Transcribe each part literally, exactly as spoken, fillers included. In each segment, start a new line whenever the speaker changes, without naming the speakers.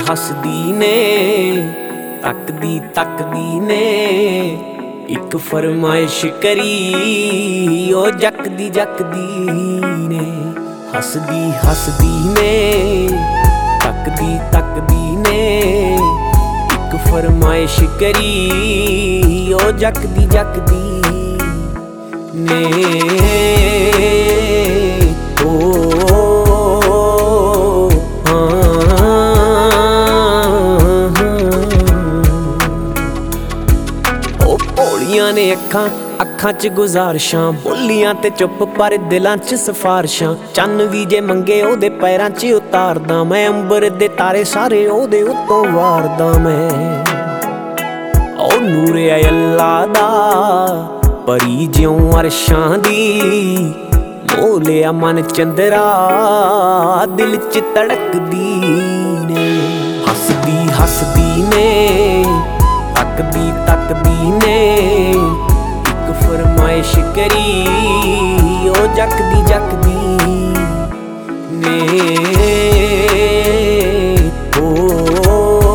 हसदी ने तकदी तकदी ने एक फरमाइश करी ओ जकदी जकदी ने। हसदी हसदी ने तकदी तकदी ने एक फरमाइश करी ओ जकदी जकदी ने। ओ ने अखां अखां च गुजारिशां बोलियां ते चुप पर दिलां च सिफारिशां। चन्न भी जे मंगे ओदे पैरां च उतारदा मैं, अंबर दे तारे सारे ओदे उत्तों वारदा मैं। ओ नूरे अल्लाह दा परी ज्यों अरशां दी, मोलिया मन चंदरा दिल च धड़कदी ने। हसदी हसदी ने तकदी तकदी ने एक फरमाइश करी ओ जकदी जकदी ने। ओ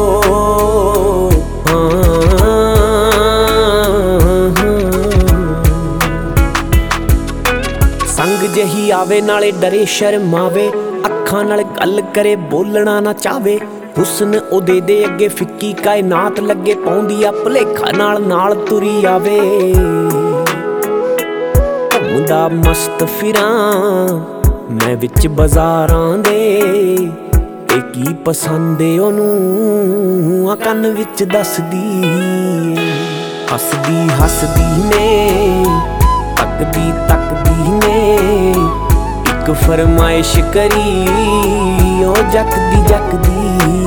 संग जही आवे नाले डरे शर्मावे, अखां नाल गल करे बोलना ना चावे। हुस्न ओदे दे अगे फिक्की कायनात लगे पौंदी आ भुलेखा नाल नाल तुरी आवे। घुमदा मस्त फिरां मैं विच बाजारां दे, ते की पसंद ए ओनू आ कन्न विच दसदी। हसदी हसदी ने तकदी तकदी ने एक फरमाइश करी ओ जकदी जकदी।